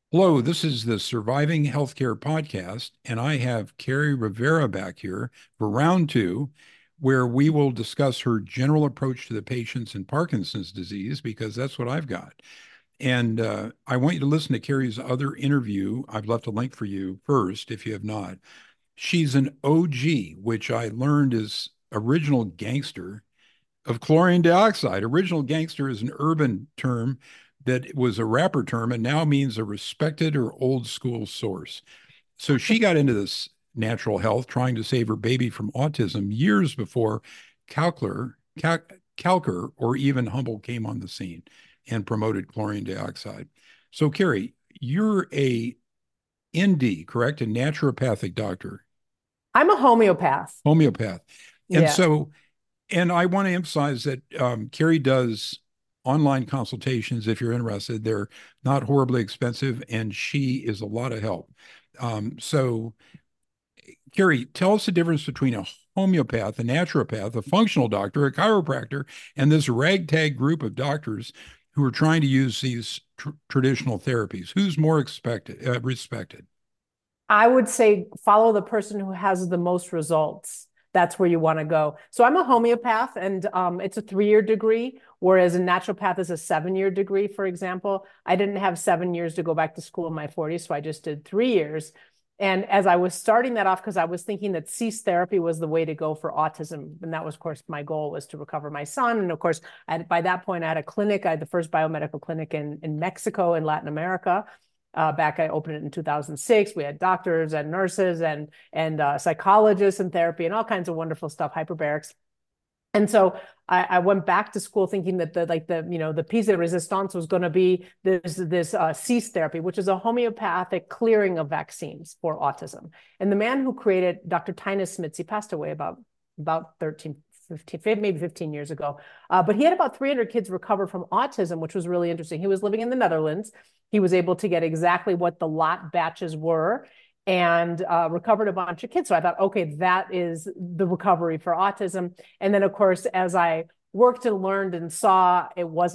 Hello, this is the Surviving Healthcare Podcast, and I have Carrie Rivera back here for round two, where we will discuss her general approach to the patients in Parkinson's disease, because that's what I've got. And I want you to listen to Carrie's other interview. I've left a link for you first, if you have not. She's an OG, which I learned is original gangster of chlorine dioxide. Original gangster is an urban term that was a rapper term and now means a respected or old school source. So she got into this natural health, trying to save her baby from autism years before Calcler, Cal- Calker, or even Humble came on the scene and promoted chlorine dioxide. So, Carrie, you're a ND, correct? A naturopathic doctor, I'm a homeopath. homeopath. And Yeah. so And I want to emphasize that Carrie does online consultations if you're interested. They're not horribly expensive, and she is a lot of help. So, Carrie, tell us the difference between a homeopath, a naturopath, a functional doctor, a chiropractor, and this ragtag group of doctors who are trying to use these traditional therapies. Who's more respected? I would say follow the person who has the most results. That's where you want to go. So I'm a homeopath, and it's a 3-year degree, whereas a naturopath is a 7-year degree, for example. I didn't have 7 years to go back to school in my 40s, so I just did 3 years. And as I was starting that off, because I was thinking that cease therapy was the way to go for autism. And that was, of course, my goal was to recover my son. And of course, by that point, I had a clinic. I had the first biomedical clinic in Mexico and Latin America. Back, I opened it in 2006. We had doctors and nurses and psychologists and therapy and all kinds of wonderful stuff, hyperbarics. And so I went back to school thinking that the piece de resistance was going to be this cease therapy, which is a homeopathic clearing of vaccines for autism. And the man who created Dr. Tynes Smits, he passed away about 13, 15, maybe 15 years ago. But he had about 300 kids recover from autism, which was really interesting. He was living in the Netherlands. He was able to get exactly what the lot batches were and recovered a bunch of kids. So I thought, okay, that is the recovery for autism. And then, of course, as I worked and learned and saw,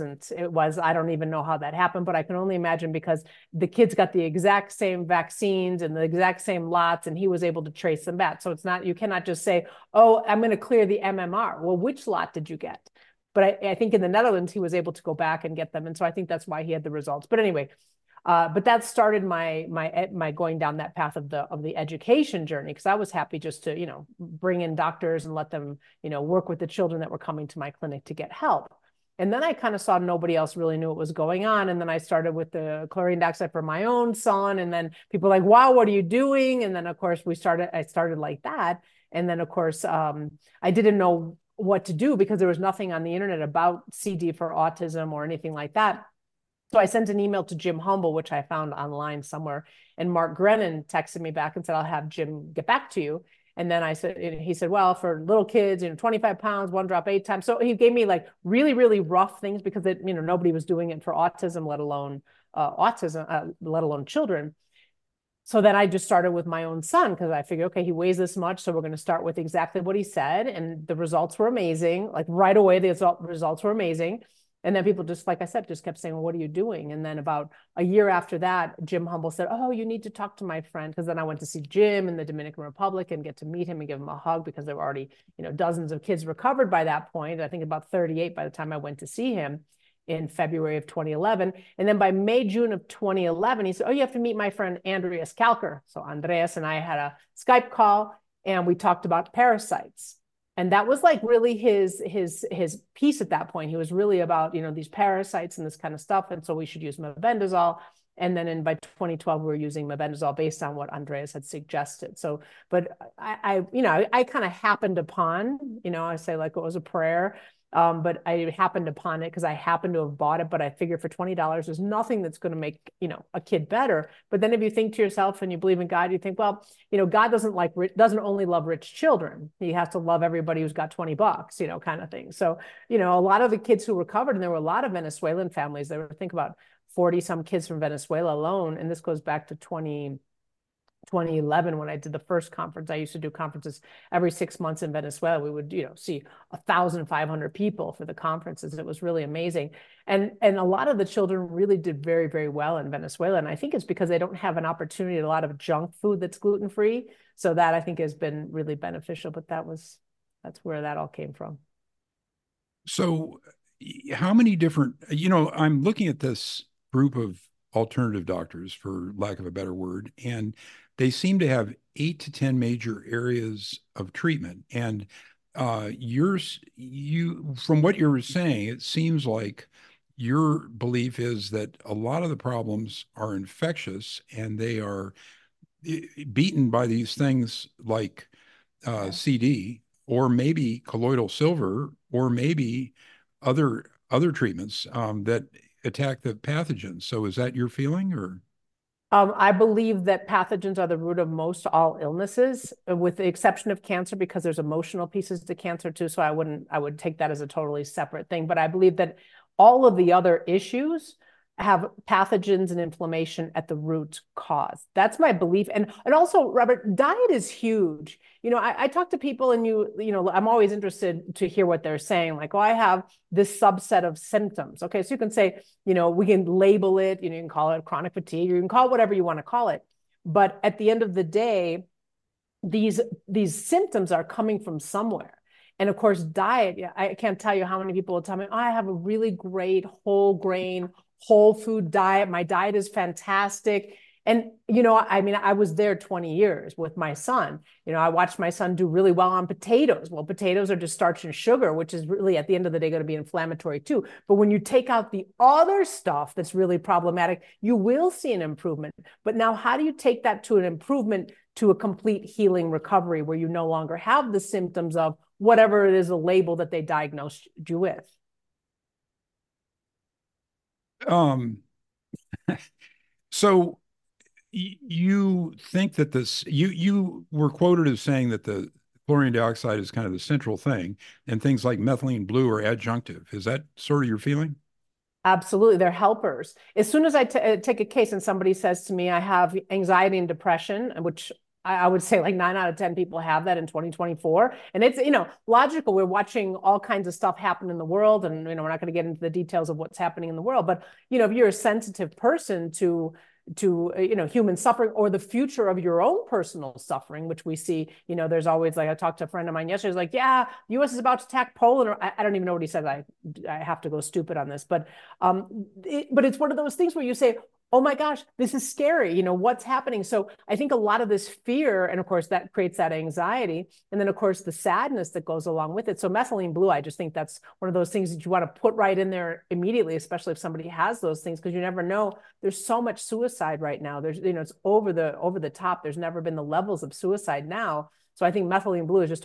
I don't even know how that happened, but I can only imagine because the kids got the exact same vaccines and the exact same lots, and he was able to trace them back. So it's not, you cannot just say, oh, I'm going to clear the MMR. Well, which lot did you get? But I think in the Netherlands, he was able to go back and get them. And so I think that's why he had the results. But anyway, but that started my going down that path of the education journey, because I was happy just to bring in doctors and let them work with the children that were coming to my clinic to get help. And then I kind of saw nobody else really knew what was going on. And then I started with the chlorine dioxide for my own son. And then people were like, wow, what are you doing? And then of course I started like that. And then of course I didn't know what to do because there was nothing on the internet about CD for autism or anything like that. So I sent an email to Jim Humble, which I found online somewhere. And Mark Grennan texted me back and said, I'll have Jim get back to you. And then he said, well, for little kids, 25 pounds, one drop 8 times. So he gave me like really, really rough things because nobody was doing it for autism, let alone children. So then I just started with my own son because I figured, okay, he weighs this much. So we're going to start with exactly what he said. And the results were amazing. Like right away, the results were amazing. And then people just, like I said, just kept saying, well, what are you doing? And then about a year after that, Jim Humble said, oh, you need to talk to my friend. Because then I went to see Jim in the Dominican Republic and get to meet him and give him a hug because there were already, dozens of kids recovered by that point. I think about 38 by the time I went to see him in February of 2011. And then by May, June of 2011, he said, oh, you have to meet my friend Andreas Kalker. So Andreas and I had a Skype call and we talked about parasites. And that was like really his piece at that point. He was really about, these parasites and this kind of stuff. And so we should use mebendazole. And then by 2012, we were using mebendazole based on what Andreas had suggested. So, but I kind of happened upon, I say like it was a prayer. But I happened upon it because I happened to have bought it. But I figured for $20, there's nothing that's going to make a kid better. But then if you think to yourself and you believe in God, you think, well, God doesn't only love rich children. He has to love everybody who's got $20, kind of thing. So a lot of the kids who recovered, and there were a lot of Venezuelan families. There were think about 40 some kids from Venezuela alone, and this goes back to 2011 when I did the first conference. I used to do conferences every 6 months in Venezuela. We would, see 1,500 people for the conferences. It was really amazing. And a lot of the children really did very, very well in Venezuela. And I think it's because they don't have an opportunity, a lot of junk food that's gluten-free. So that I think has been really beneficial, but that's where that all came from. So, how many different, I'm looking at this group of alternative doctors, for lack of a better word, and they seem to have 8 to 10 major areas of treatment. And from what you're saying, it seems like your belief is that a lot of the problems are infectious and they are beaten by these things like Yeah. CD, or maybe colloidal silver, or maybe other treatments that attack the pathogens. So is that your feeling, or? I believe that pathogens are the root of most all illnesses, with the exception of cancer, because there's emotional pieces to cancer too. So I would take that as a totally separate thing. But I believe that all of the other issues have pathogens and inflammation at the root cause. That's my belief. And also, Robert, diet is huge. I talk to people, and I'm always interested to hear what they're saying. Like, oh, I have this subset of symptoms. Okay, so you can say, we can label it, you can call it chronic fatigue, or you can call it whatever you want to call it. But at the end of the day, these symptoms are coming from somewhere. And of course, diet, yeah, I can't tell you how many people will tell me, oh, I have a really great whole grain, whole food diet. My diet is fantastic. And, I was there 20 years with my son. I watched my son do really well on potatoes. Well, potatoes are just starch and sugar, which is really at the end of the day going to be inflammatory too. But when you take out the other stuff that's really problematic, you will see an improvement. But now, how do you take that to an improvement, to a complete healing recovery, where you no longer have the symptoms of whatever it is, a label that they diagnosed you with? Um, so you think that you were quoted as saying that the chlorine dioxide is kind of the central thing, and things like methylene blue are adjunctive. Is that sort of your feeling? Absolutely. They're helpers. As soon as I take a case and somebody says to me, I have anxiety and depression, which I would say like 9 out of 10 people have that in 2024. And it's, logical. We're watching all kinds of stuff happen in the world, and, we're not going to get into the details of what's happening in the world. But, if you're a sensitive person to human suffering, or the future of your own personal suffering, which we see, there's always, like, I talked to a friend of mine yesterday, he's like, yeah, the US is about to attack Poland, or I don't even know what he said. I have to go stupid on this, but it's one of those things where you say, oh my gosh, this is scary. What's happening? So I think a lot of this fear, and of course that creates that anxiety. And then of course the sadness that goes along with it. So methylene blue, I just think that's one of those things that you want to put right in there immediately, especially if somebody has those things, because you never know. There's so much suicide right now. There's, it's over the top. There's never been the levels of suicide now. So I think methylene blue is just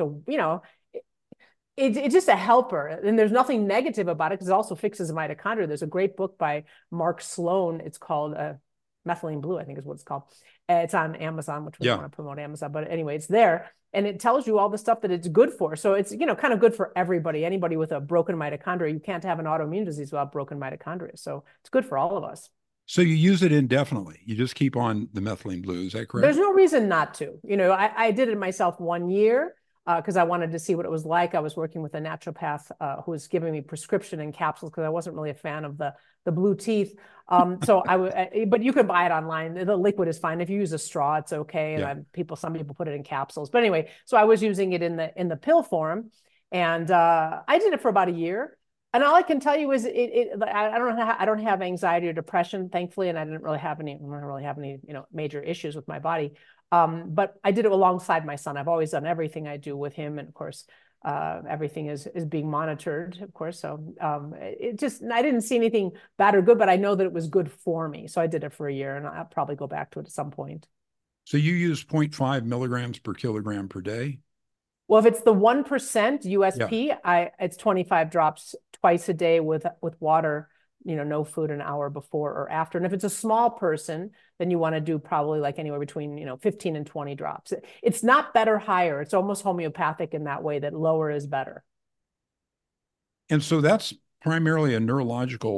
it's just a helper, and there's nothing negative about it, because it also fixes mitochondria. There's a great book by Mark Sloan. It's called Methylene Blue, I think is what it's called. It's on Amazon, which we don't want to promote Amazon, but anyway, it's there, and it tells you all the stuff that it's good for. So it's kind of good for everybody. Anybody with a broken mitochondria, you can't have an autoimmune disease without broken mitochondria. So it's good for all of us. So you use it indefinitely. You just keep on the methylene blue. Is that correct? There's no reason not to. I did it myself 1 year. Because I wanted to see what it was like. I was working with a naturopath who was giving me prescription in capsules, because I wasn't really a fan of the blue teeth. But you can buy it online. The liquid is fine. If you use a straw, it's okay. Yeah. And some people put it in capsules. But anyway, so I was using it in the pill form, and I did it for about a year. And all I can tell you is I don't have anxiety or depression, thankfully, and I don't really have any major issues with my body. But I did it alongside my son. I've always done everything I do with him, and of course, everything is being monitored, of course. So I didn't see anything bad or good, but I know that it was good for me. So I did it for a year, and I'll probably go back to it at some point. So you use 0.5 milligrams per kilogram per day? Well, if it's the 1% USP, it's 25 drops twice a day with water. No food an hour before or after. And if it's a small person, then you want to do probably like anywhere between 15 and 20 drops. It's not better, higher. It's almost homeopathic in that way, that lower is better. And so that's primarily a neurological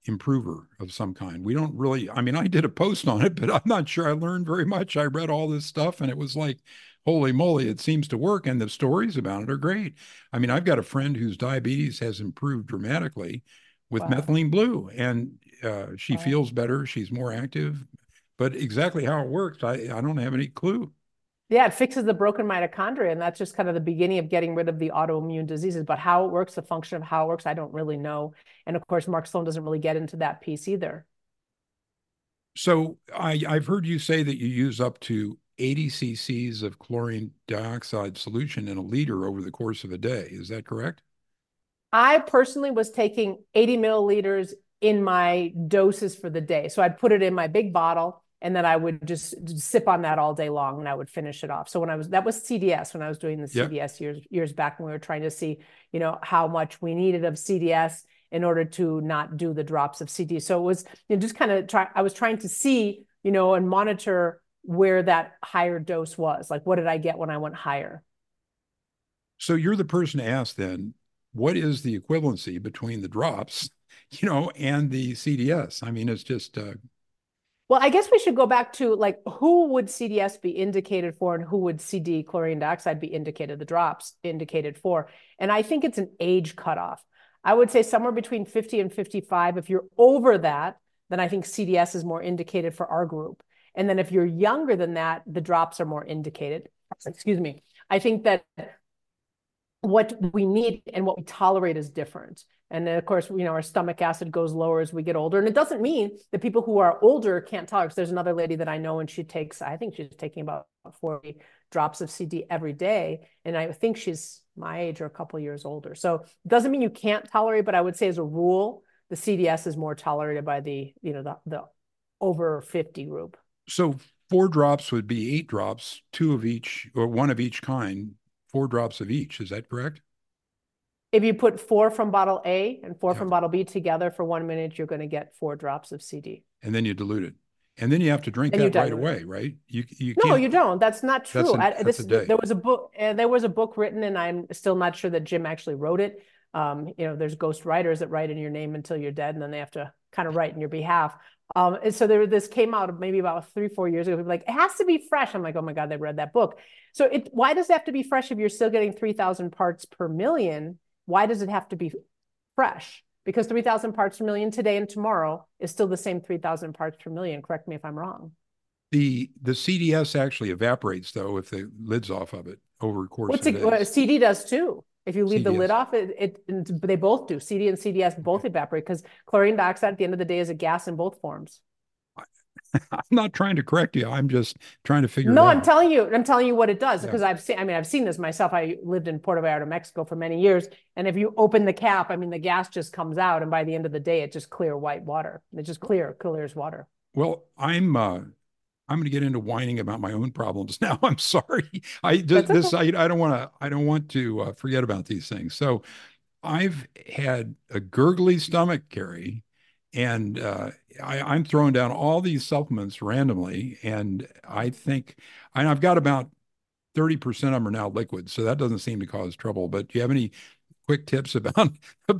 improver of some kind. We don't really, I mean, I did a post on it, but I'm not sure I learned very much. I read all this stuff and it was like, holy moly, it seems to work. And the stories about it are great. I mean, I've got a friend whose diabetes has improved dramatically with Wow. methylene blue, and she Wow. feels better. She's more active, but exactly how it works, I don't have any clue. Yeah, it fixes the broken mitochondria, and that's just kind of the beginning of getting rid of the autoimmune diseases. But how it works, the function of how it works, I don't really know. And of course, Mark Sloan doesn't really get into that piece either. So I've heard you say that you use up to 80 cc's of chlorine dioxide solution in a liter over the course of a day. Is that correct? I personally was taking 80 milliliters in my doses for the day. So I'd put it in my big bottle and then I would just sip on that all day long and I would finish it off. So that was CDS when I was doing the Yep. CDS years back when we were trying to see, how much we needed of CDS in order to not do the drops of CD. So it was just kind of I was trying to see, and monitor where that higher dose was. Like, what did I get when I went higher? So you're the person to ask then, what is the equivalency between the drops, and the CDS? I mean, it's just Well, I guess we should go back to like who would CDS be indicated for and who would CD chlorine dioxide be indicated, the drops indicated for. And I think it's an age cutoff. I would say somewhere between 50 and 55. If you're over that, then I think CDS is more indicated for our group. And then if you're younger than that, the drops are more indicated. Excuse me. I think that what we need and what we tolerate is different. And then, of course, our stomach acid goes lower as we get older. And it doesn't mean that people who are older can't tolerate. There's another lady that I know, and I think she's taking about 40 drops of CD every day. And I think she's my age or a couple of years older. So it doesn't mean you can't tolerate, but I would say as a rule, the CDS is more tolerated by the over 50 group. so 4 drops would be 8 drops, two of each or one of each kind, 4 drops of each. Is that correct? If you put 4 from bottle A and 4 Yeah. from bottle B together for 1 minute, you're going to get 4 drops of CD. And then you dilute it. And then you have to drink And you that right dilute it. away, right? You No, can't. you don't. That's not That's true. an that's a day. There was a book. There was a book written, and I'm still not sure that Jim actually wrote it. There's ghost writers that write in your name until you're dead, and then they have to kind of write in your behalf. And so this came out maybe about 3-4 years ago. People were like, it has to be fresh. I'm like, oh my God, they read that book. So why does it have to be fresh if you're still getting 3,000 parts per million? Why does it have to be fresh? Because 3,000 parts per million today and tomorrow is still the same 3,000 parts per million. Correct me if I'm wrong. The CDS actually evaporates though if the lid's off of it over the course of Well, days. CD does too. If you leave the lid CDS. off, they both do. CD and CDS both evaporate because chlorine dioxide at the end of the day is a gas in both forms. I'm not trying to correct you. I'm just trying to figure it No, out. I'm telling you what it does Yeah. because I've seen this myself. I lived in Puerto Vallarta, Mexico for many years. And if you open the cap, the gas just comes out. And by the end of the day, it's just clear white water. It just clears water. Well, I'm going to get into whining about my own problems now. I'm sorry. That's okay. I don't want to forget about these things. So I've had a gurgly stomach, Carrie, and I'm throwing down all these supplements randomly, and I've got about 30% of them are now liquid, so that doesn't seem to cause trouble. But do you have any quick tips about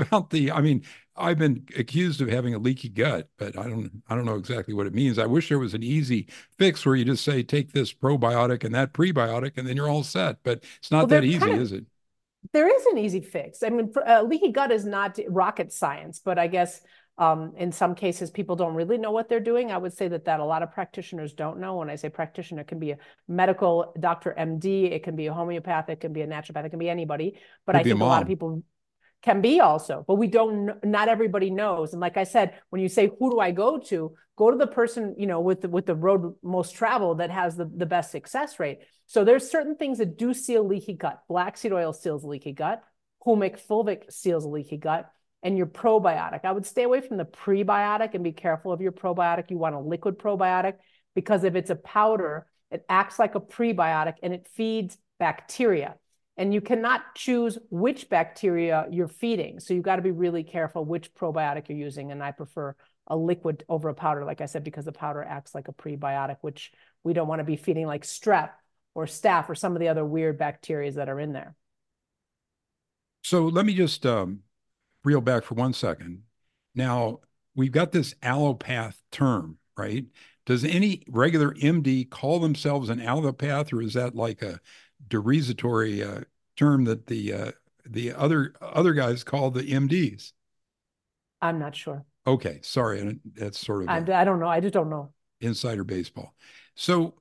I mean, I've been accused of having a leaky gut, but I don't know exactly what it means. I wish there was an easy fix where you just say take this probiotic and that prebiotic and then you're all set, but it's not Well, that easy, is it? there is an easy fix. Leaky gut is not rocket science, but I guess in some cases people don't really know what they're doing. I would say that a lot of practitioners don't know. When I say practitioner, it can be a medical doctor, MD, it can be a homeopath, it can be a naturopath, it can be anybody. But Could I be a think a lot of mom. people can be also, but we don't, not everybody knows. And like I said, when you say, who do I go to? Go to the person, with the road most traveled that has the best success rate. So there's certain things that do seal leaky gut. Black seed oil seals leaky gut. Humic fulvic seals leaky gut. And your probiotic. I would stay away from the prebiotic and be careful of your probiotic. You want a liquid probiotic because if it's a powder, it acts like a prebiotic and it feeds bacteria. And you cannot choose which bacteria you're feeding. So you've got to be really careful which probiotic you're using. And I prefer a liquid over a powder, like I said, because the powder acts like a prebiotic, which we don't want to be feeding like strep or staph or some of the other weird bacteria that are in there. So let me just reel back for 1 second. Now, we've got this allopath term, right? Does any regular MD call themselves an allopath, or is that like a derogatory term that the other guys call the MDs? I'm not sure. Okay, sorry, that's sort of a I don't know. I just don't know. insider baseball. So,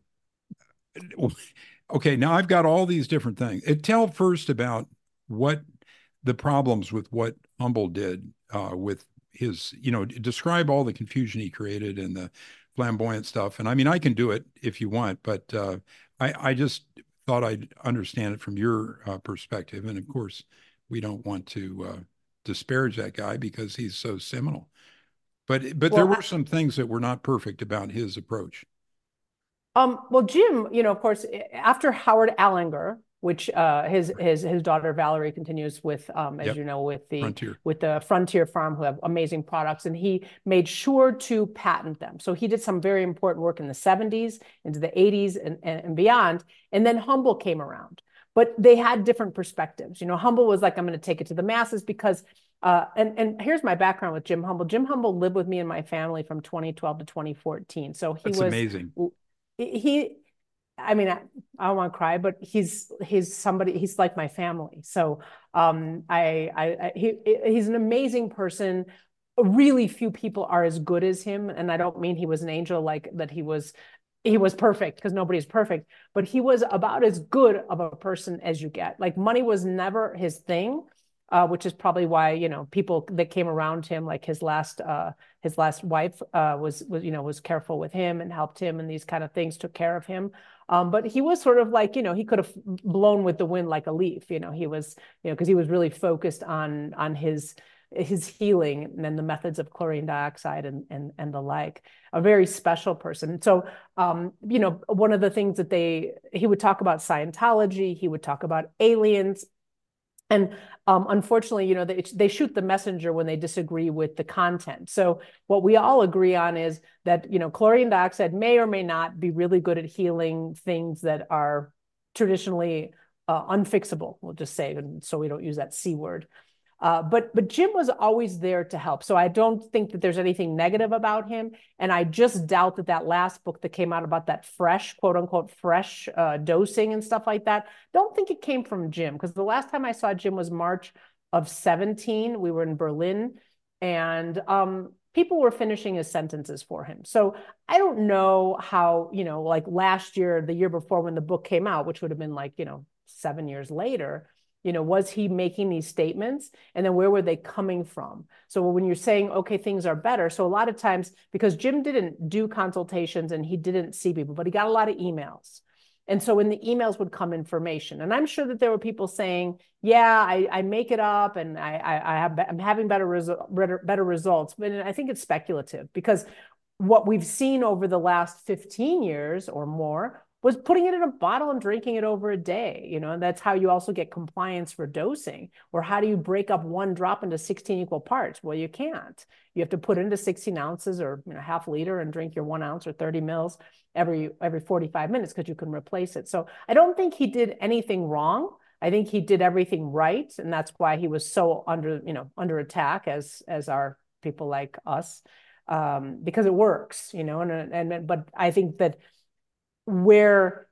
okay, now I've got all these different things. Tell first about what the problems with what Humble did with his, describe all the confusion he created and the flamboyant stuff. And I mean, I can do it if you want, but I just thought I'd understand it from your perspective. And of course, we don't want to disparage that guy because he's so seminal. But there Well, were some things that were not perfect about his approach. well, Jim, of course, after Howard Allinger, which his daughter Valerie continues with, as Yep, you know, Frontier. with the Frontier Farm, who have amazing products, and he made sure to patent them. So he did some very important work in the 70s, into the 80s, and beyond. And then Humble came around, but they had different perspectives. Humble was like, I'm going to take it to the masses because. And here's my background with Jim Humble. Jim Humble lived with me and my family from 2012 to 2014. So he That's was amazing. he I mean, I don't want to cry, but he's somebody, he's like my family. So he's an amazing person. Really few people are as good as him. And I don't mean he was an angel, like that he was perfect, because nobody's perfect, but he was about as good of a person as you get. Like, money was never his thing. Which is probably why, people that came around him, like his last wife, was careful with him and helped him and these kind of things, took care of him. But he was sort of like, he could have blown with the wind like a leaf. He was, because he was really focused on his healing and then the methods of chlorine dioxide and the like. A very special person. So, one of the things that he would talk about Scientology, he would talk about aliens. And unfortunately, they shoot the messenger when they disagree with the content. So what we all agree on is that, chlorine dioxide may or may not be really good at healing things that are traditionally unfixable, we'll just say, and so we don't use that C word. But Jim was always there to help. So I don't think that there's anything negative about him. And I just doubt that last book that came out about that fresh, quote unquote, fresh dosing and stuff like that, don't think it came from Jim. Because the last time I saw Jim was March of 2017. We were in Berlin, and people were finishing his sentences for him. So I don't know how, like last year, the year before when the book came out, which would have been like, 7 years later, was he making these statements? And then where were they coming from? So when you're saying, okay, things are better. So a lot of times, because Jim didn't do consultations and he didn't see people, but he got a lot of emails. And so in the emails would come information. And I'm sure that there were people saying, yeah, I make it up and I'm having better results. But I think it's speculative, because what we've seen over the last 15 years or more was putting it in a bottle and drinking it over a day, and that's how you also get compliance for dosing. Or how do you break up one drop into 16 equal parts? Well, you can't. You have to put it into 16 ounces or half liter and drink your 1 ounce or 30 mils every 45 minutes, because you can replace it. So I don't think he did anything wrong. I think he did everything right. And that's why he was so under attack as are people like us, because it works, but I think that where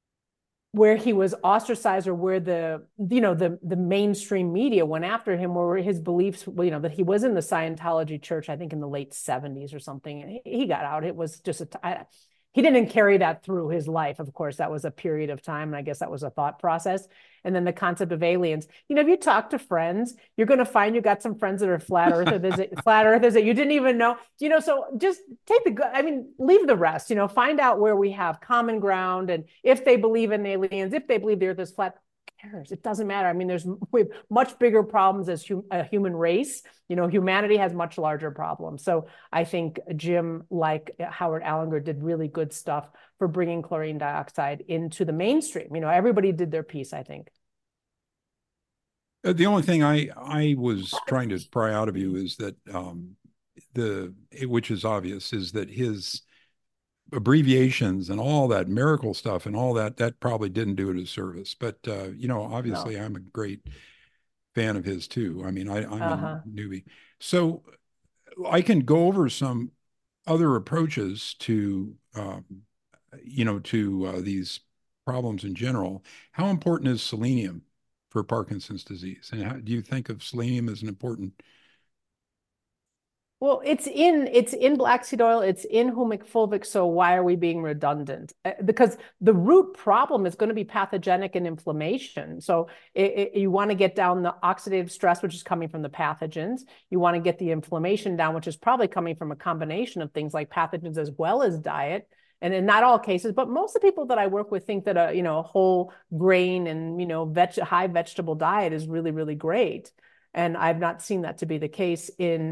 he was ostracized, or where the mainstream media went after him, were his beliefs, that he was in the Scientology church, I think in the late 70s or something. He got out. It was just he didn't carry that through his life. Of course, that was a period of time, and I guess that was a thought process. And then the concept of aliens. If you talk to friends, you're going to find you got some friends that are flat earthers that you didn't even know. So just take the good. I mean, leave the rest. Find out where we have common ground, and if they believe in aliens, if they believe the Earth is flat. Cares? It doesn't matter. I mean, we have much bigger problems as a human race. Humanity has much larger problems. So I think Jim, like Howard Allinger, did really good stuff for bringing chlorine dioxide into the mainstream. Everybody did their piece, I think. The only thing I was trying to pry out of you is that which is obvious, is that his abbreviations and all that miracle stuff and all that probably didn't do it a service. But obviously, No. I'm a great fan of his too. I mean, I'm a Uh-huh. newbie. So I can go over some other approaches to, these problems in general. How important is selenium for Parkinson's disease? And how do you think of selenium as an important? Well, it's in black seed oil, it's in humic fulvic, so why are we being redundant? Because the root problem is going to be pathogenic and inflammation. So you want to get down the oxidative stress, which is coming from the pathogens. You want to get the inflammation down, which is probably coming from a combination of things like pathogens as well as diet. And in not all cases, but most of the people that I work with think that a whole grain and high vegetable diet is really, really great. And I've not seen that to be the case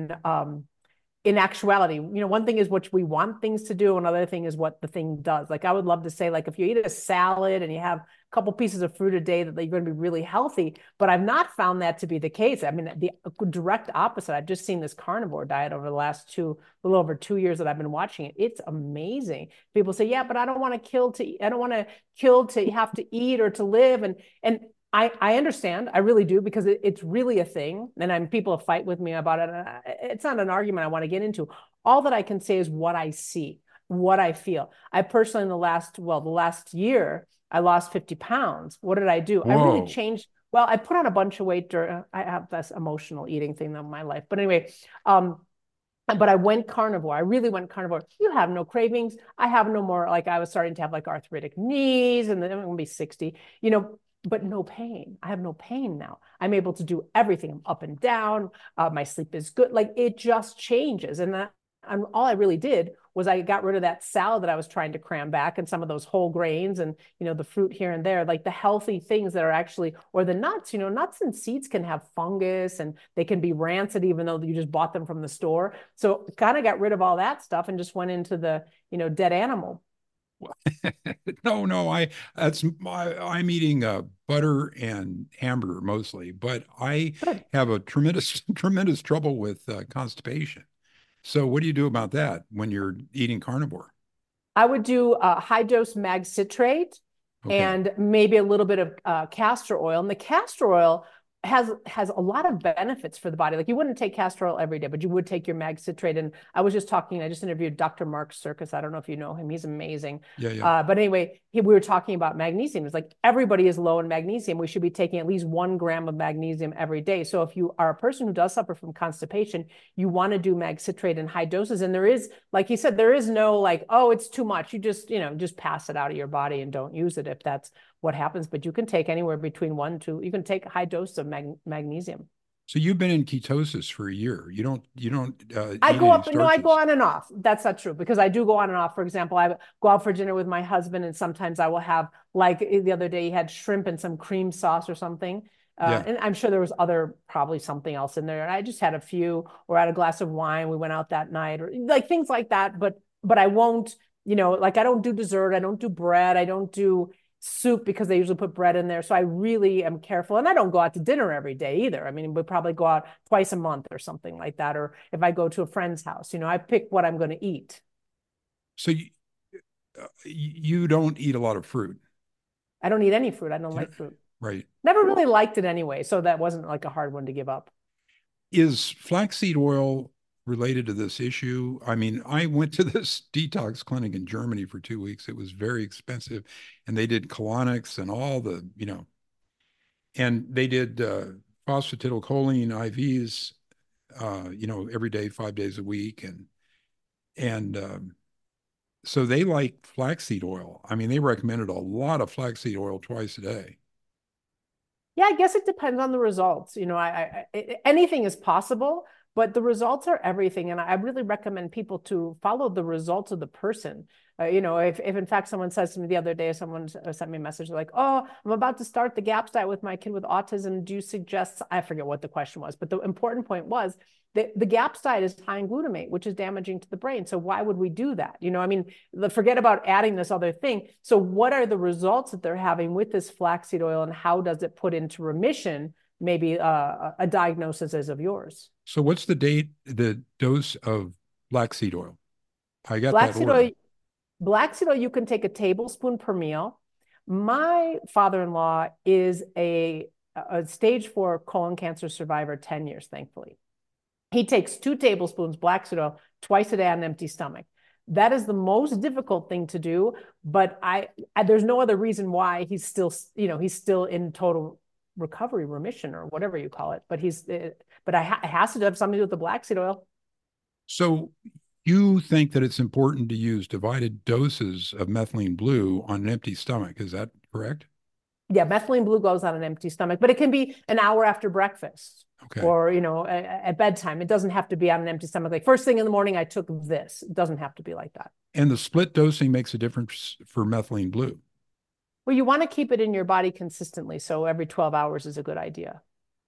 in actuality. One thing is what we want things to do, another thing is what the thing does. Like I would love to say, like if you eat a salad and you have a couple pieces of fruit a day, that you're going to be really healthy. But I've not found that to be the case. I mean, the direct opposite. I've just seen this carnivore diet over the last little over 2 years that I've been watching it. It's amazing. People say, yeah, but I don't want to kill to I don't want to kill to have to eat or to live. And I understand, I really do, because it's really a thing, and people fight with me about it. It's not an argument I want to get into. All that I can say is what I see, what I feel. I personally, in the last year, I lost 50 pounds. What did I do? I really Whoa. changed. Well, I put on a bunch of weight during, I have this emotional eating thing in my life. But anyway, but I went carnivore. I really went carnivore. You have no cravings. I have no more, like I was starting to have like arthritic knees, and then I'm going to be 60, but no pain. I have no pain now. I'm able to do everything. I'm up and down. My sleep is good. Like it just changes. And all I really did was I got rid of that salad that I was trying to cram back, and some of those whole grains, and the fruit here and there, like the healthy things that are actually, or the nuts. Nuts and seeds can have fungus and they can be rancid even though you just bought them from the store. So kind of got rid of all that stuff and just went into the dead animal. No, I'm eating butter and hamburger mostly, but I Good. have a tremendous tremendous trouble with constipation. So what do you do about that when you're eating carnivore? I would do high dose mag citrate Okay. and maybe a little bit of castor oil. And the castor oil has a lot of benefits for the body. Like you wouldn't take castor oil every day, but you would take your mag citrate. And I just interviewed Dr. Mark Circus. I don't know if you know him. He's amazing. Yeah, yeah. But anyway, we were talking about magnesium. It's like everybody is low in magnesium. We should be taking at least 1 gram of magnesium every day. So if you are a person who does suffer from constipation, you want to do mag citrate in high doses. And there is, like you said, there is no like, oh, it's too much. You just pass it out of your body and don't use it if that's what happens. But you can take anywhere between you can take a high dose of magnesium. So you've been in ketosis for a year. You don't I eat go any up, no, I go starches. on and off. That's not true because I do go on and off. For example, I go out for dinner with my husband, and sometimes I will have, like the other day, he had shrimp and some cream sauce or something. Yeah. And I'm sure there was probably something else in there. And I just had a few, or had a glass of wine. We went out that night, or like things like that. But I won't, like I don't do dessert. I don't do bread. I don't do soup because they usually put bread in there. So I really am careful. And I don't go out to dinner every day either. I mean, we probably go out twice a month or something like that. Or if I go to a friend's house, I pick what I'm going to eat. So you don't eat a lot of fruit. I don't eat any fruit. I don't Yeah. like fruit. Right. Never really liked it anyway. So that wasn't like a hard one to give up. Is flaxseed oil related to this issue? I mean, I went to this detox clinic in Germany for 2 weeks. It was very expensive, and they did colonics and all and they did phosphatidylcholine IVs, every day, 5 days a week, and so they like flaxseed oil. I mean, they recommended a lot of flaxseed oil twice a day. Yeah, I guess it depends on the results. Anything is possible, but the results are everything. And I really recommend people to follow the results of the person. If in fact someone says to me the other day, someone sent me a message like, "Oh, I'm about to start the GAPS diet with my kid with autism. Do you suggest?" I forget what the question was, but the important point was the GAPS diet is high in glutamate, which is damaging to the brain. So why would we do that? I mean, forget about adding this other thing. So what are the results that they're having with this flaxseed oil, and how does it put into remission maybe a diagnosis as of yours? So what's the dose of flaxseed oil? I got that Flaxseed order. oil, Black seed oil, you can take a tablespoon per meal. My father-in-law is a stage 4 colon cancer survivor, 10 years, thankfully. He takes 2 tablespoons black seed oil twice a day on an empty stomach. That is the most difficult thing to do, but there's no other reason why he's still, he's still in total recovery remission or whatever you call it. But it has to have something to do with the black seed oil. So you think that it's important to use divided doses of methylene blue on an empty stomach. Is that correct? Yeah, methylene blue goes on an empty stomach, but it can be an hour after breakfast. Okay. Or, at bedtime. It doesn't have to be on an empty stomach. Like first thing in the morning, I took this. It doesn't have to be like that. And the split dosing makes a difference for methylene blue. Well, you want to keep it in your body consistently. So every 12 hours is a good idea.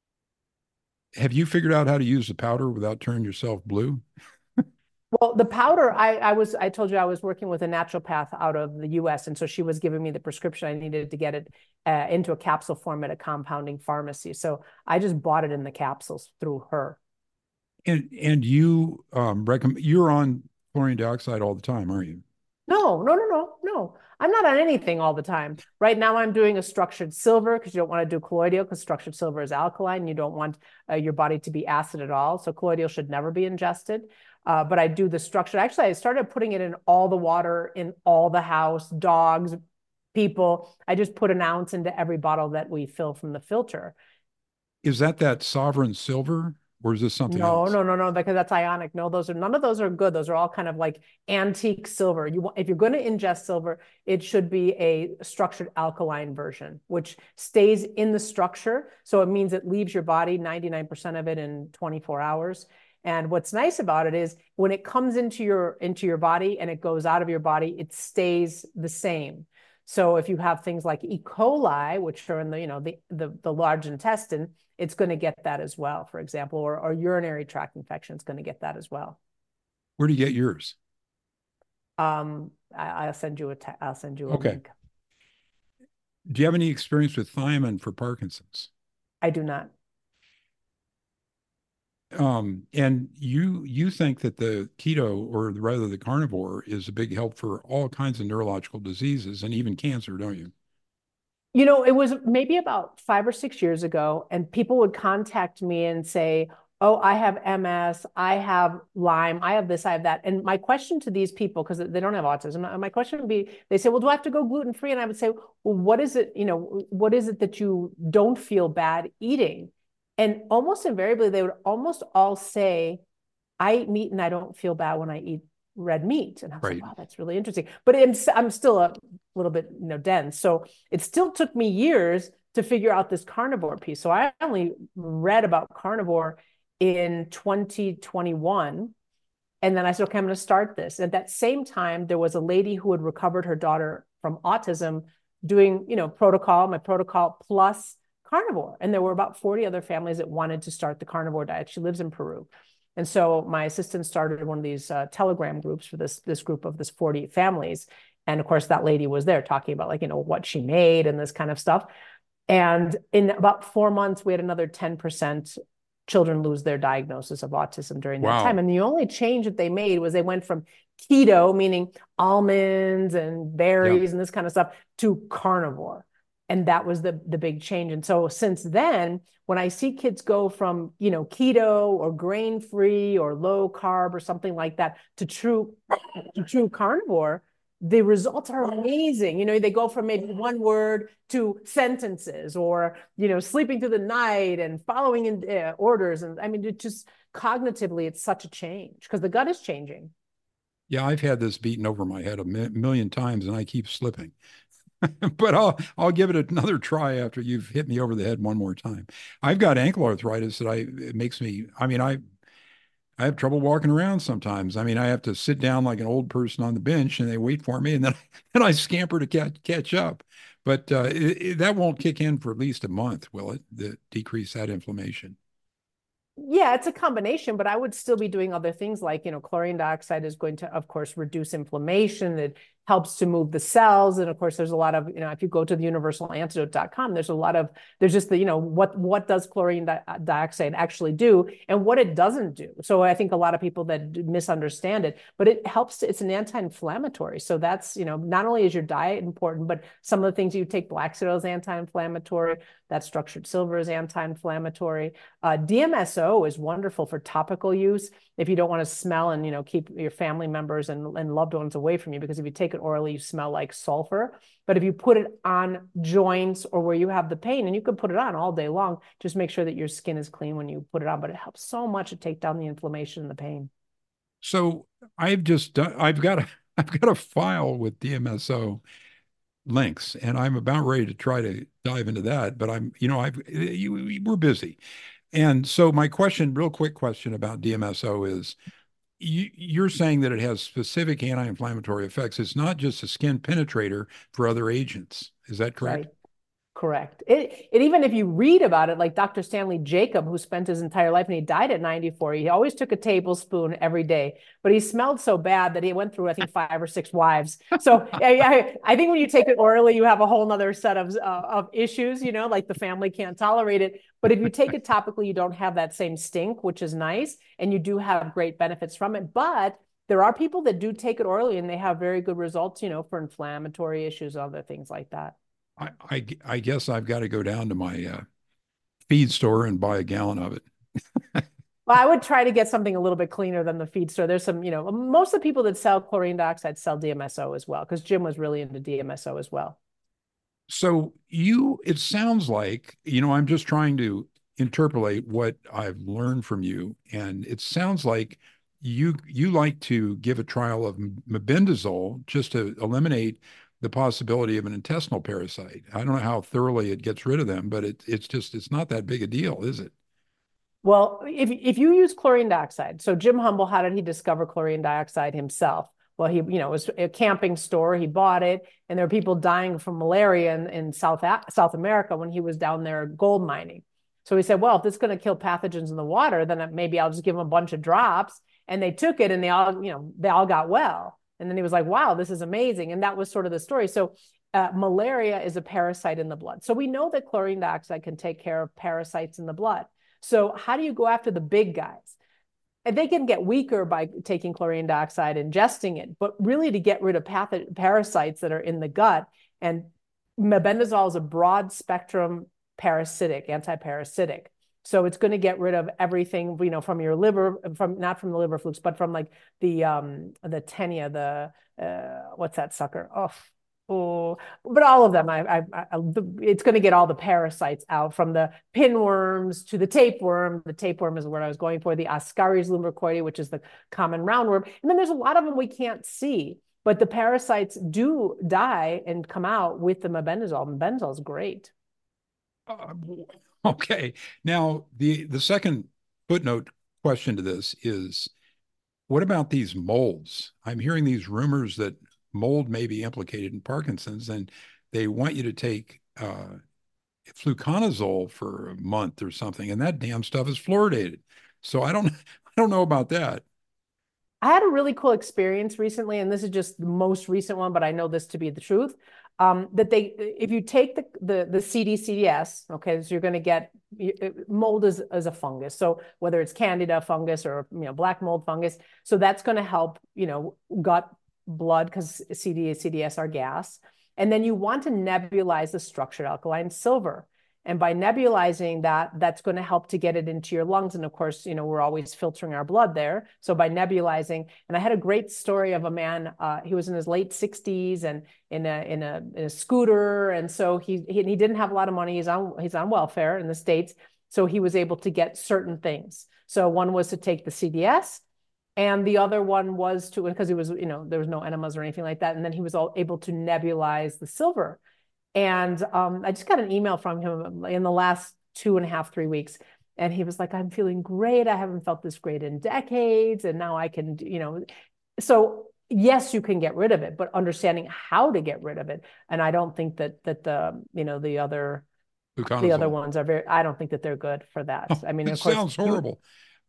Have you figured out how to use the powder without turning yourself blue? Well, the powder, I told you I was working with a naturopath out of the US. And so she was giving me the prescription. I needed to get it into a capsule form at a compounding pharmacy. So I just bought it in the capsules through her. And you recommend, you're on chlorine dioxide all the time, aren't you? No, no, no, no, no. I'm not on anything all the time. Right now, I'm doing a structured silver because you don't want to do colloidal because structured silver is alkaline. You don't want your body to be acid at all. So colloidal should never be ingested. But I do the structured. Actually, I started putting it in all the water in all the house, dogs, people. I just put an ounce into every bottle that we fill from the filter. Is that sovereign silver or is this something No, else? no, no, no, because that's ionic. No, none of those are good. Those are all kind of like antique silver. If you're going to ingest silver, it should be a structured alkaline version, which stays in the structure. So it means it leaves your body 99% of it in 24 hours. And what's nice about it is when it comes into your body and it goes out of your body, it stays the same. So if you have things like E. coli, which are in the large intestine, it's going to get that as well, for example, or urinary tract infection is going to get that as well. Where do you get yours? I'll send you a Okay. link. Do you have any experience with thiamine for Parkinson's? I do not. And you think that the keto or rather the carnivore is a big help for all kinds of neurological diseases and even cancer, don't you? It was maybe about 5 or 6 years ago, and people would contact me and say, "Oh, I have MS, I have Lyme, I have this, I have that." And my question to these people, because they don't have autism, my question would be, they say, "Well, do I have to go gluten free?" And I would say, "Well, what is it, what is it that you don't feel bad eating?" And almost invariably, they would almost all say, "I eat meat and I don't feel bad when I eat red meat." And I was Right. like, wow, that's really interesting. But I'm still a little bit, dense. So it still took me years to figure out this carnivore piece. So I only read about carnivore in 2021. And then I said, okay, I'm going to start this. At that same time, there was a lady who had recovered her daughter from autism doing, my protocol plus carnivore. And there were about 40 other families that wanted to start the carnivore diet. She lives in Peru. And so my assistant started one of these Telegram groups for this group of this 40 families. And of course, that lady was there talking about what she made and this kind of stuff. And in about 4 months, we had another 10% children lose their diagnosis of autism during that time. Wow. And the only change that they made was they went from keto, meaning almonds and berries and this kind of stuff, to carnivore. And that was the big change. And so since then, when I see kids go from, keto or grain free or low carb or something like that to true carnivore, the results are amazing. They go from maybe one word to sentences or, sleeping through the night and following in orders. And I mean, it just cognitively, it's such a change because the gut is changing. Yeah, I've had this beaten over my head a million times and I keep slipping. But I'll give it another try after you've hit me over the head one more time. I've got ankle arthritis that it makes me, I mean, I have trouble walking around sometimes. I mean, I have to sit down like an old person on the bench and they wait for me and then then I scamper to catch up. But that won't kick in for at least a month, will it? Decrease that inflammation. Yeah, it's a combination, but I would still be doing other things like, chlorine dioxide is going to, of course, reduce inflammation. It helps to move the cells. And of course, there's a lot of, if you go to the universalantidote.com, there's just the, what does chlorine dioxide actually do and what it doesn't do. So I think a lot of people that misunderstand it, but it helps, it's an anti-inflammatory. So that's, not only is your diet important, but some of the things you take, black soil is anti-inflammatory, that structured silver is anti-inflammatory. DMSO is wonderful for topical use if you don't want to smell and keep your family members and loved ones away from you, because if you take it orally, you smell like sulfur. But if you put it on joints or where you have the pain, and you can put it on all day long, just make sure that your skin is clean when you put it on. But it helps so much to take down the inflammation and the pain. So I've got a file with DMSO links, and I'm about ready to try to dive into that. But we're busy. And so my question, real quick question about DMSO is, you're saying that it has specific anti-inflammatory effects. It's not just a skin penetrator for other agents. Is that correct? Right. Correct. It even if you read about it, like Dr. Stanley Jacob, who spent his entire life and he died at 94, he always took a tablespoon every day, but he smelled so bad that he went through, I think, 5 or 6 wives. So I think when you take it orally, you have a whole nother set of issues, like the family can't tolerate it. But if you take it topically, you don't have that same stink, which is nice. And you do have great benefits from it. But there are people that do take it orally and they have very good results, for inflammatory issues, other things like that. I guess I've got to go down to my feed store and buy a gallon of it. Well, I would try to get something a little bit cleaner than the feed store. There's some, most of the people that sell chlorine dioxide sell DMSO as well, because Jim was really into DMSO as well. So it sounds like, I'm just trying to interpolate what I've learned from you. And it sounds like you like to give a trial of mebendazole just to eliminate the possibility of an intestinal parasite. I don't know how thoroughly it gets rid of them, but it's not that big a deal, is it? Well, if you use chlorine dioxide, so Jim Humble, how did he discover chlorine dioxide himself? Well, it was a camping store. He bought it, and there were people dying from malaria in South America when he was down there gold mining. So he said, well, if this is going to kill pathogens in the water, then maybe I'll just give them a bunch of drops. And they took it, and they all got well. And then he was like, wow, this is amazing. And that was sort of the story. So malaria is a parasite in the blood. So we know that chlorine dioxide can take care of parasites in the blood. So how do you go after the big guys? And they can get weaker by taking chlorine dioxide, ingesting it, but really to get rid of parasites that are in the gut. And mebendazole is a broad spectrum parasitic, anti-parasitic. So it's going to get rid of everything, from your liver, not from the liver flukes, but from like the tenia, what's that sucker? But all of them, it's going to get all the parasites out, from the pinworms to the tapeworm. The tapeworm is what I was going for, the Ascaris lumbricoides, which is the common roundworm. And then there's a lot of them we can't see, but the parasites do die and come out with the mebendazole. Mebendazole is great. Okay. Now, the second footnote question to this is, what about these molds? I'm hearing these rumors that mold may be implicated in Parkinson's, and they want you to take fluconazole for a month or something, and that damn stuff is fluoridated. So I don't know about that. I had a really cool experience recently, and this is just the most recent one, but I know this to be the truth. That if you take the CDCDS, okay, so you're going to get mold as a fungus. So whether it's Candida fungus or black mold fungus, so that's going to help gut blood, because CDS are gas. And then you want to nebulize the structured alkaline silver. And by nebulizing that, that's going to help to get it into your lungs. And of course, we're always filtering our blood there. So by nebulizing, and I had a great story of a man, he was in his late 60s and in a scooter. And so he didn't have a lot of money. He's on welfare in the States. So he was able to get certain things. So one was to take the CDS. And the other one was because he was, there was no enemas or anything like that. And then he was able to nebulize the silver. And I just got an email from him in the last 2.5, 3 weeks. And he was like, I'm feeling great. I haven't felt this great in decades. And now I can, so yes, you can get rid of it, but understanding how to get rid of it. And I don't think that the other ones are I don't think that they're good for that. Oh, I mean, it of course, sounds horrible.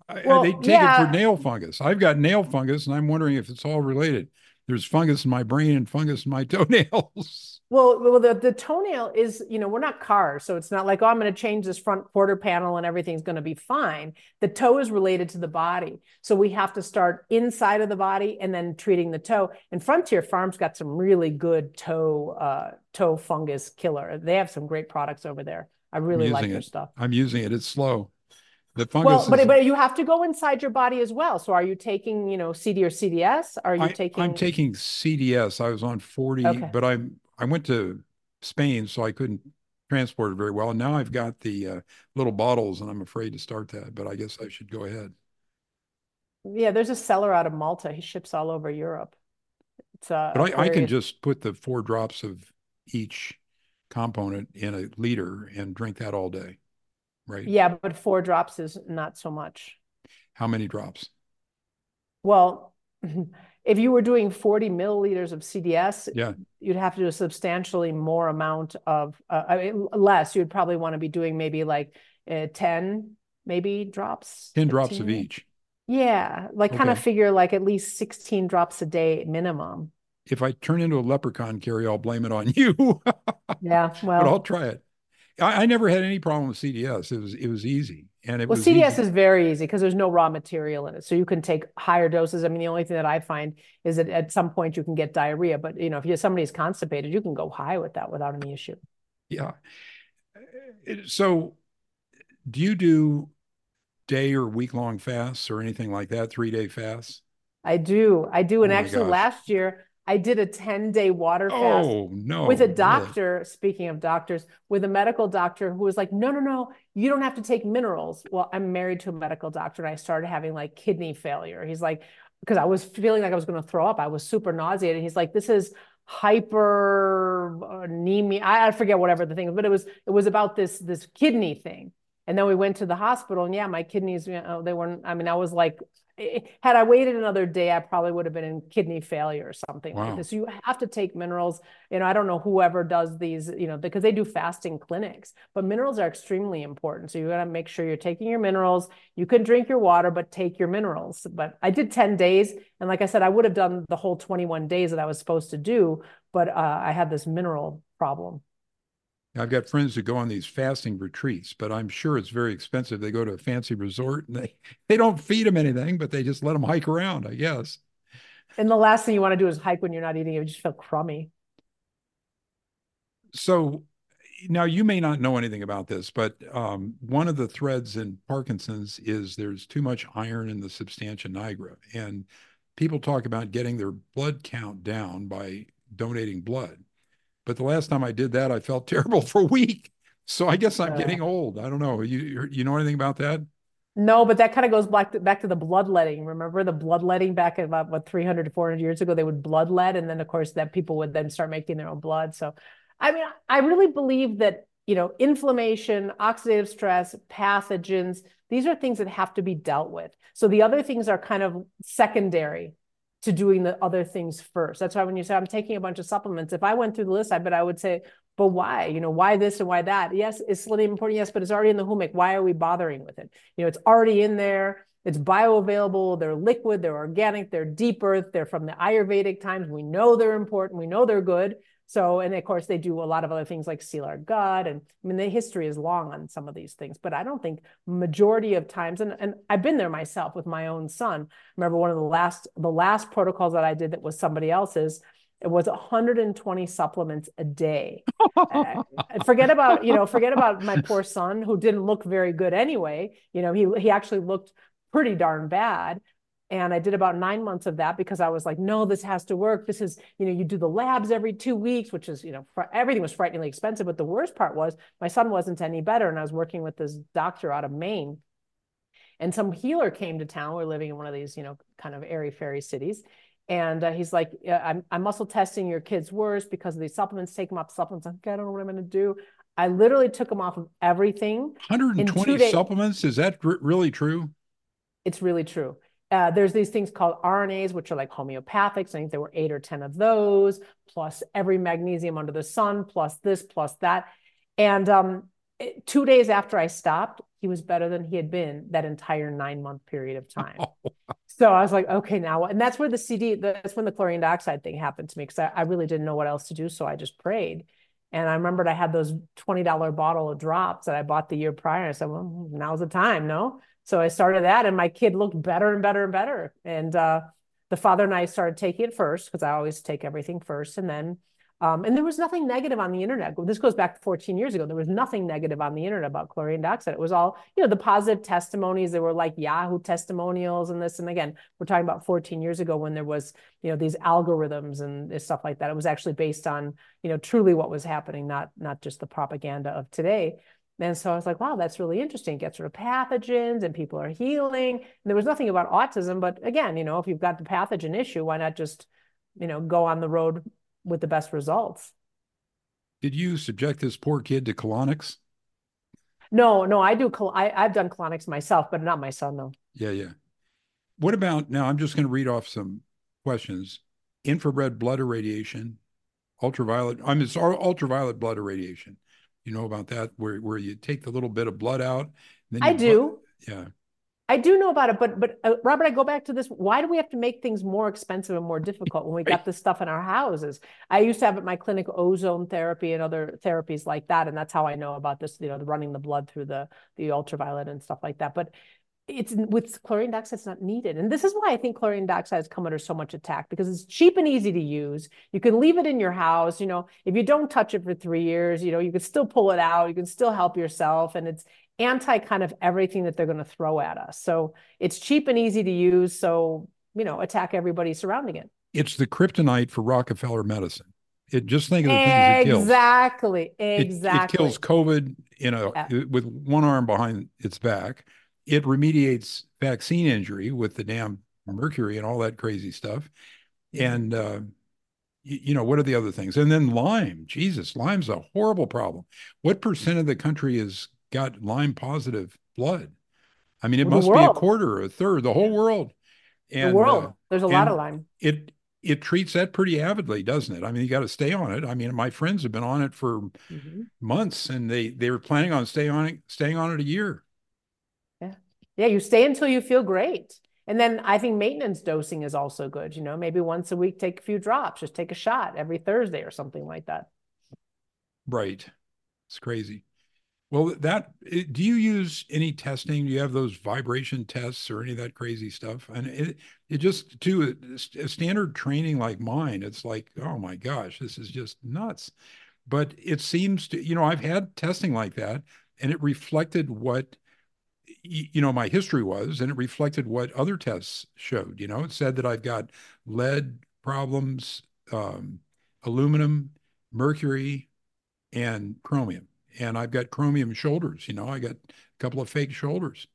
They Well, take it for yeah. nail fungus. I've got nail fungus, and I'm wondering if it's all related. There's fungus in my brain and fungus in my toenails. Well, the toenail is, we're not cars, so it's not like, oh, I'm going to change this front quarter panel and everything's going to be fine. The toe is related to the body. So we have to start inside of the body and then treating the toe. And Frontier Farms got some really good toe fungus killer. They have some great products over there. I I'm really like using their it. stuff. I'm using it. It's slow. The Well, fungus but is. but you have to go inside your body as well. So are you taking, CD or CDS? Are you I'm taking? taking CDS. I was on 40, Okay. but I went to Spain, so I couldn't transport it very well. And now I've got the little bottles, and I'm afraid to start that. But I guess I should go ahead. Yeah, there's a seller out of Malta. He ships all over Europe. It's But I can very, just put the 4 drops of each component in a liter and drink that all day, right? yeah, but 4 drops is not so much. How many drops? Well, if you were doing 40 milliliters of CDS, Yeah, you'd have to do a substantially more amount of, I mean, less. You'd probably want to be doing maybe like 10, maybe drops, 10 drops of 15. each. Yeah, like kind of Okay. figure like at least 16 drops a day minimum. If I turn into a leprechaun, Carrie, I'll blame it on you, Yeah, but I'll well, try it. I never had any problem with CDS. It was easy, and it Well, was CDS easy. is very easy because there's no raw material in it. So you can take higher doses. I mean, the only thing that I find is that at some point you can get diarrhea, but if somebody's constipated, you can go high with that without any issue. Yeah. So, do you do day or week long fasts or anything like that? 3 day fasts? I do. I do. And Oh my actually gosh. last year I did a 10-day water fast Oh with a no, really? doctor, speaking of doctors, with a medical doctor who was like, no, no, no, you don't have to take minerals. Well, I'm married to a medical doctor and I started having like kidney failure. He's like, because I was feeling like I was going to throw up. I was super nauseated. He's like, this is hyperemesia. I forget whatever the thing is, but it was about this kidney thing. And then we went to the hospital and yeah, my kidneys, they weren't, I mean, I was like, had I waited another day, I probably would have been in kidney failure or something like Wow. this. So you have to take minerals. I don't know whoever does these, because they do fasting clinics, but minerals are extremely important. So you got to make sure you're taking your minerals. You can drink your water, but take your minerals. But I did 10 days. And like I said, I would have done the whole 21 days that I was supposed to do, but I had this mineral problem. I've got friends who go on these fasting retreats, but I'm sure it's very expensive. They go to a fancy resort and they don't feed them anything, but they just let them hike around, I guess. And the last thing you want to do is hike when you're not eating. You just feel crummy. So now you may not know anything about this, but one of the threads in Parkinson's is there's too much iron in the substantia nigra. And people talk about getting their blood count down by donating blood. But the last time I did that, I felt terrible for a week. So I guess I'm Uh, getting old. I don't know. You know anything about that? No, but that kind of goes back to the bloodletting. Remember the bloodletting back at about 300 to 400 years ago? They would bloodlet, and then of course that people would then start making their own blood. So, I mean, I really believe that inflammation, oxidative stress, pathogens, these are things that have to be dealt with. So the other things are kind of secondary to doing the other things first. That's why when you say I'm taking a bunch of supplements, if I went through the list, I bet I would say, but why? Why this and why that? Yes, is selenium important? Yes, but it's already in the humic. Why are we bothering with it? It's already in there. It's bioavailable. They're liquid. They're organic. They're deep earth. They're from the Ayurvedic times. We know they're important. We know they're good. So, and of course, they do a lot of other things like seal our gut. And I mean, the history is long on some of these things, but I don't think majority of times, and I've been there myself with my own son. Remember one of the last protocols that I did that was somebody else's, it was 120 supplements a day. Uh, forget about my poor son who didn't look very good anyway. He actually looked pretty darn bad. And I did about 9 months of that because I was like, no, this has to work. This is, you do the labs every 2 weeks, which is, everything was frighteningly expensive. But the worst part was my son wasn't any better. And I was working with this doctor out of Maine. And some healer came to town. We're living in one of these, kind of airy fairy cities. And he's like, I'm muscle testing your kids worse because of these supplements. Take them off supplements. I'm like, I don't know what I'm going to do. I literally took them off of everything in 120 2 days. supplements? Is that really true? It's really true. There's these things called RNAs, which are like homeopathics. I think there were 8 or 10 of those, plus every magnesium under the sun, plus this, plus that. And 2 days after I stopped, he was better than he had been that entire 9-month period of time. So I was like, okay, now, and that's where that's when the chlorine dioxide thing happened to me, because I really didn't know what else to do. So I just prayed. And I remembered I had those $20 bottle of drops that I bought the year prior. I said, well, now's the time, no? So I started that, and my kid looked better and better and better. And the father and I started taking it first, because I always take everything first. And there was nothing negative on the internet. This goes back 14 years ago. There was nothing negative on the internet about chlorine dioxide. It was all, the positive testimonies. There were like Yahoo testimonials and this. And again, we're talking about 14 years ago, when there was, these algorithms and stuff like that. It was actually based on, truly what was happening, not just the propaganda of today. And so I was like, wow, that's really interesting. It gets rid of pathogens and people are healing. And there was nothing about autism. But again, if you've got the pathogen issue, why not just, go on the road with the best results? Did you subject this poor kid to colonics? No, I've done colonics myself, but not my son, though. Yeah, yeah. What about now? I'm just going to read off some questions. Infrared blood irradiation, ultraviolet. It's ultraviolet blood irradiation. You know about that, where you take the little bit of blood out, and then I do. Yeah. I do know about it, but Robert, I go back to this. Why do we have to make things more expensive and more difficult when we got this stuff in our houses? I used to have at my clinic ozone therapy and other therapies like that, and that's how I know about this. Running the blood through the ultraviolet and stuff like that. But it's with chlorine dioxide, it's not needed, and this is why I think chlorine dioxide has come under so much attack, because it's cheap and easy to use. You can leave it in your house. If you don't touch it for 3 years, you can still pull it out. You can still help yourself, and it's anti kind of everything that they're going to throw at us. So it's cheap and easy to use. So, attack everybody surrounding it. It's the kryptonite for Rockefeller medicine. Just think of the things it kills. Exactly. It kills COVID with one arm behind its back. It remediates vaccine injury with the damn mercury and all that crazy stuff. And what are the other things? And then Lyme. Jesus, Lyme's a horrible problem. What percent of the country has got Lyme positive blood? I mean, it must be a quarter or a third, the whole world. And the world. There's a lot of Lyme. It treats that pretty avidly, doesn't it? I mean, you got to stay on it. I mean, my friends have been on it for months, and they were planning on staying on it a year. Yeah, you stay until you feel great. And then I think maintenance dosing is also good. Maybe once a week, take a few drops, just take a shot every Thursday or something like that. Right. It's crazy. Well, do you use any testing? Do you have those vibration tests or any of that crazy stuff? And it just, to a standard training like mine, it's like, oh my gosh, this is just nuts. But it seems to, I've had testing like that, and it reflected what my history was, and it reflected what other tests showed. It said that I've got lead problems, aluminum, mercury, and chromium. And I've got chromium shoulders. I got a couple of fake shoulders.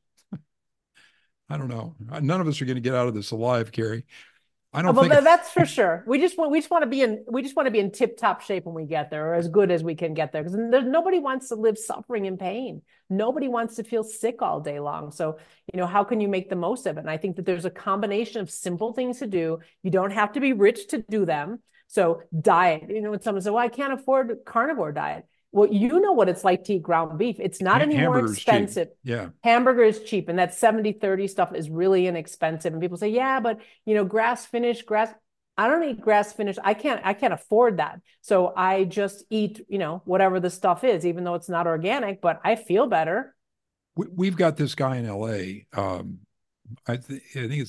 I don't know. None of us are going to get out of this alive, Carrie. I don't think that's for sure. We just want to be in tip-top shape when we get there, or as good as we can get there, because nobody wants to live suffering and pain. Nobody wants to feel sick all day long. So, how can you make the most of it? And I think that there's a combination of simple things to do. You don't have to be rich to do them. So diet, when someone says, well, I can't afford a carnivore diet. Well, you know what it's like to eat ground beef. It's not any more expensive. Cheap. Yeah. Hamburger is cheap. And that 70-30 stuff is really inexpensive. And people say, yeah, but grass finished, I don't eat grass finished. I can't afford that. So I just eat, whatever the stuff is, even though it's not organic, but I feel better. We've got this guy in LA. I think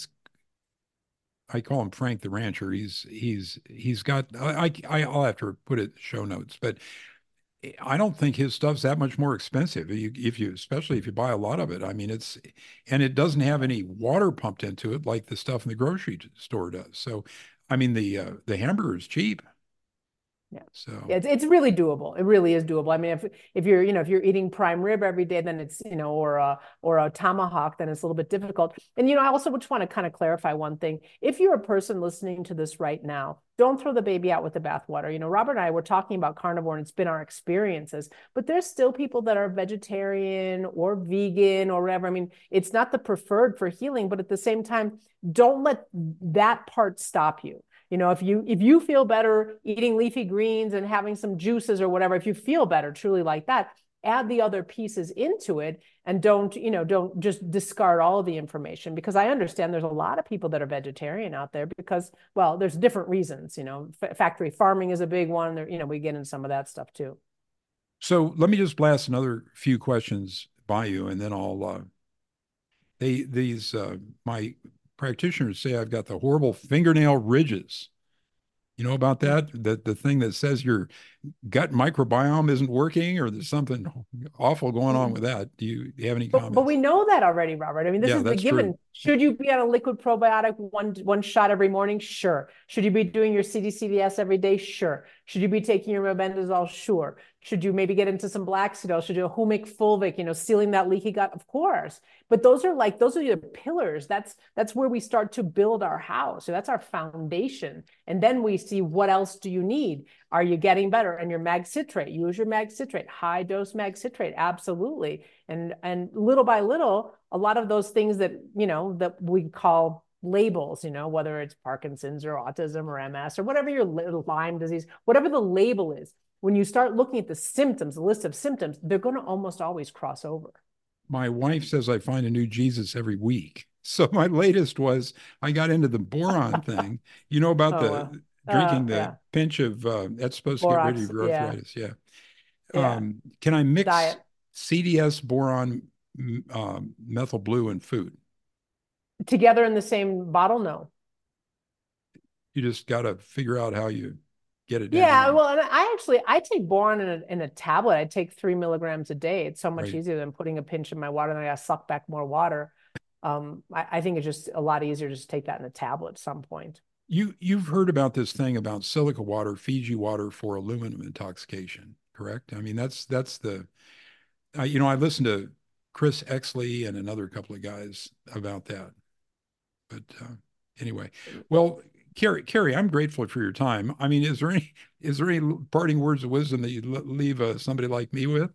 I call him Frank the Rancher. He's got, I'll have to put it in the show notes, but I don't think his stuff's that much more expensive. Especially if you buy a lot of it. I mean, and it doesn't have any water pumped into it like the stuff in the grocery store does. So, I mean, the hamburger is cheap. Yeah. So yeah, it's really doable. It really is doable. I mean, if you're eating prime rib every day, then it's, or a tomahawk, then it's a little bit difficult. And, I also just want to kind of clarify one thing. If you're a person listening to this right now, don't throw the baby out with the bathwater. Robert and I were talking about carnivore, and it's been our experiences, but there's still people that are vegetarian or vegan or whatever. I mean, it's not the preferred for healing, but at the same time, don't let that part stop you. If you feel better eating leafy greens and having some juices or whatever, if you feel better truly like that, add the other pieces into it, and don't just discard all of the information, because I understand there's a lot of people that are vegetarian out there because, well, there's different reasons. Factory farming is a big one. We get into some of that stuff too. So let me just blast another few questions by you, and then my practitioners say I've got the horrible fingernail ridges. You know about that? The thing that says your gut microbiome isn't working, or there's something awful going on with that. Do you have any But comments? we know that already, Robert. I mean, this Yeah, is the that's true. given. Should you be on a liquid probiotic one shot every morning? Sure. Should you be doing your CDCDS every day? Sure. Should you be taking your mebendazole? Sure. Should you maybe get into some Blacksidil? Should you do a humic fulvic, sealing that leaky gut? Of course. But those are your pillars. That's where we start to build our house. So that's our foundation. And then we see, what else do you need? Are you getting better? And your mag citrate, use your mag citrate, high dose mag citrate, absolutely. And little by little, a lot of those things that we call labels, whether it's Parkinson's or autism or MS or whatever your Lyme disease, whatever the label is, when you start looking at the symptoms, the list of symptoms, they're going to almost always cross over. My wife says I find a new Jesus every week. So my latest was I got into the boron thing. You know about Oh, the drinking the yeah. pinch of that's supposed to get rid of Borax, your yeah, arthritis. Yeah. yeah. Can I mix Diet CDS boron methyl blue in food? together in the same bottle? No. You just got to figure out how you get it down. Yeah, well, and I take boron in a tablet. I take 3 milligrams a day. It's so much Right. easier than putting a pinch in my water, and I got to suck back more water. I think it's just a lot easier to just take that in a tablet at some point. You've heard about this thing about silica water, Fiji water for aluminum intoxication, correct? I mean, that's the I listened to Chris Exley and another couple of guys about that. But anyway, well, Carrie, I'm grateful for your time. I mean, is there any parting words of wisdom that you'd leave somebody like me with?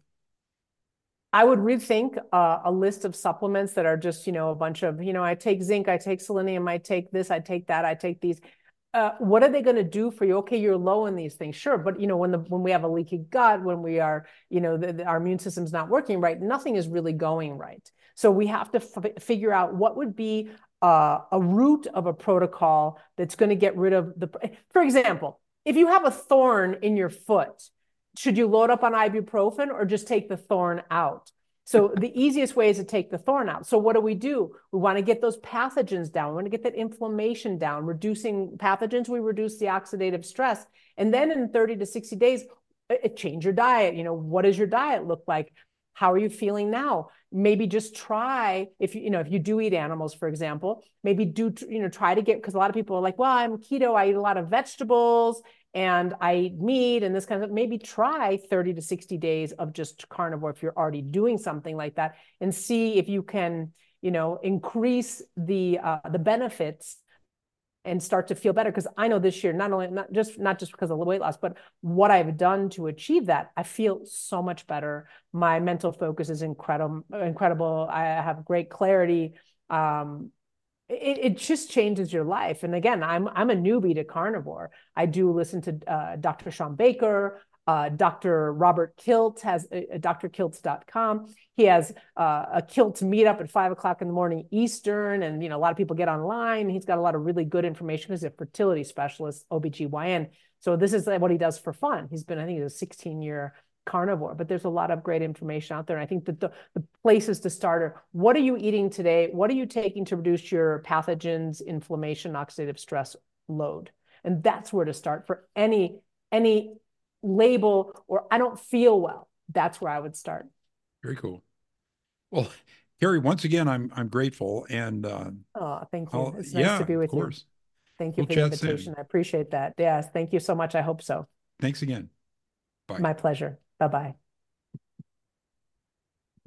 I would rethink a list of supplements that are just, a bunch of, I take zinc, I take selenium, I take this, I take that, I take these. What are they going to do for you? Okay, you're low in these things, sure, but when we have a leaky gut, when we are, our immune system's not working right, nothing is really going right. So we have to figure out what would be a route of a protocol that's going to get rid of for example, if you have a thorn in your foot, should you load up on ibuprofen or just take the thorn out? So the easiest way is to take the thorn out. So what do? We want to get those pathogens down. We want to get that inflammation down. Reducing pathogens, we reduce the oxidative stress. And then in 30 to 60 days, change your diet. What does your diet look like? How are you feeling now? Maybe just try, if you do eat animals, for example, maybe try to get, because a lot of people are like, well, I'm keto, I eat a lot of vegetables and I eat meat and this kind of, maybe try 30 to 60 days of just carnivore if you're already doing something like that, and see if you can, increase the benefits and start to feel better. Because I know this year, not just because of the weight loss, but what I've done to achieve that, I feel so much better. My mental focus is incredible. I have great clarity. It just changes your life. And again, I'm a newbie to carnivore. I do listen to Dr. Sean Baker. Dr. Robert Kilt has drkilts.com. He has a Kilt meetup at 5 o'clock in the morning Eastern. And, a lot of people get online. He's got a lot of really good information. He's a fertility specialist, OBGYN. So this is what he does for fun. I think he's a 16-year carnivore, but there's a lot of great information out there. And I think that the places to start are, what are you eating today? What are you taking to reduce your pathogens, inflammation, oxidative stress load? And that's where to start for any label, or I don't feel well. That's where I would start. Very cool. Well, Carrie, once again, I'm grateful, and Oh, thank you. It's nice yeah, to be of with you. course. Thank you We'll for the chat invitation. soon. I appreciate that. Yes, thank you so much. I hope so. Thanks again. Bye. My pleasure. Bye-bye.